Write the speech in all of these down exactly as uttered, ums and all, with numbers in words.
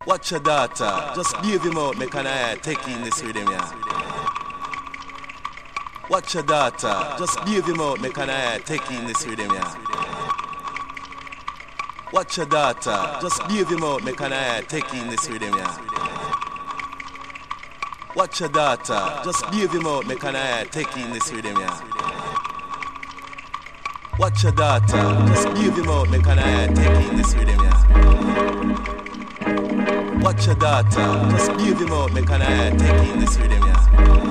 Watch your daughter, just behave him out, make an eye, take in this with him, yeah. Watch your daughter, just behave him out, make an eye, take in this with him, yeah. Watch your daughter, just behave him out, make an eye, take in this with him, yeah. Watch your daughter, just behave him out, make an eye, take in this with him, yeah. Watch your daughter, just behave him out, make an eye, take in this with him, yeah. Watch your daughter, just behave him out, make an eye, take in this with him, yeah.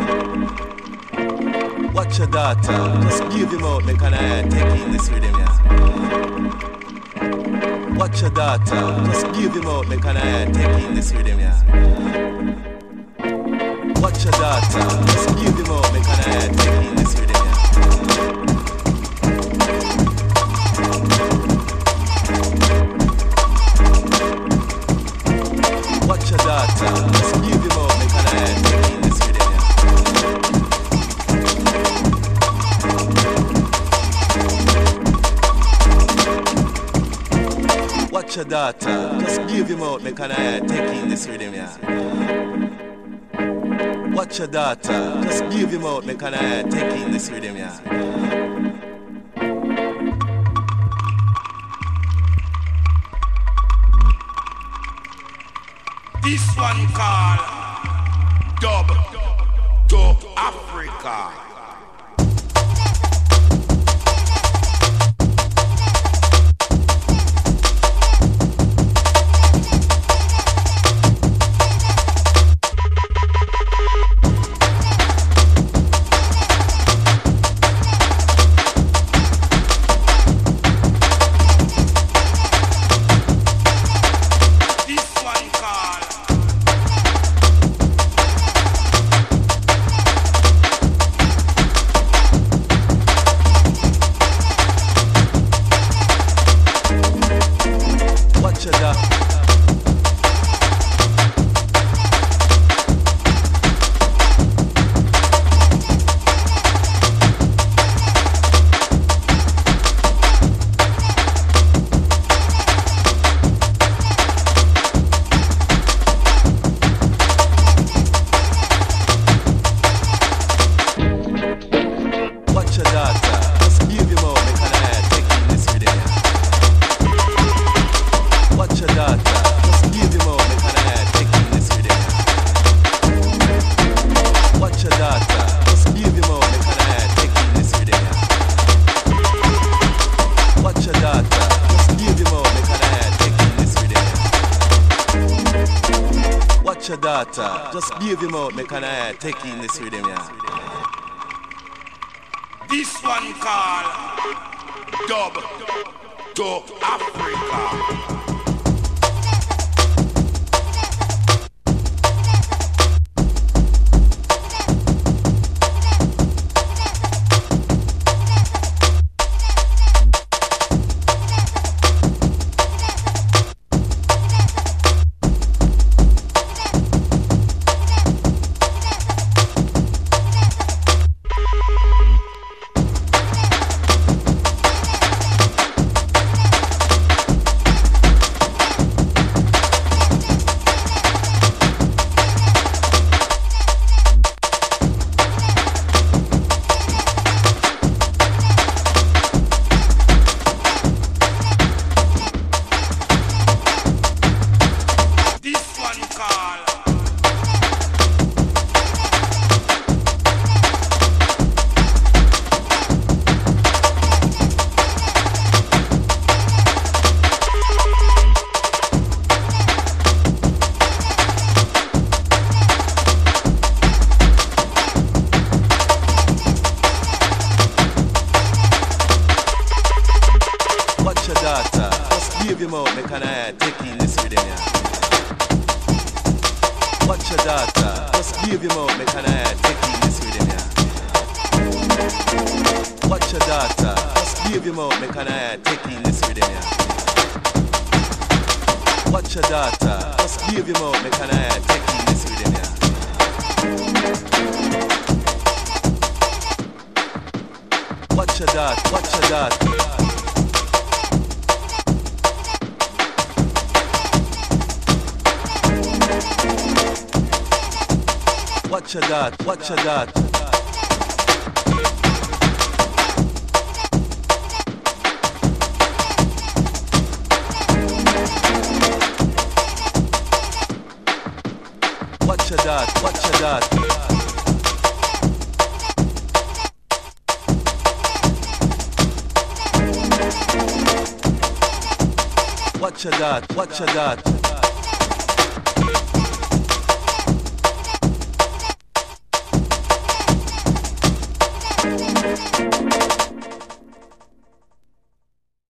Watch your daughter, just behave him out, make an eye, take in this with him, yeah. Watch your daughter, just behave him out, make an eye, take in this with him, yeah. Watch your daughter, just behave him out, make an eye, take in this with him, yeah. Watch your daughter, just behave him out, make an eye, take in this with him, yeah. Watch your daughter, just behave him out, make an eye, take in this with him, yeah. Watch your daughter, just behave him out, make an eye, take in this with him, yeah. This one called Dub to Africa. Just behave him out, make an eye, take in this with him, yeah. This one called Dub to Africa. Watch your dot, watch your dot. that, what you that, what you that. What you that, what you that. What you that, what you that.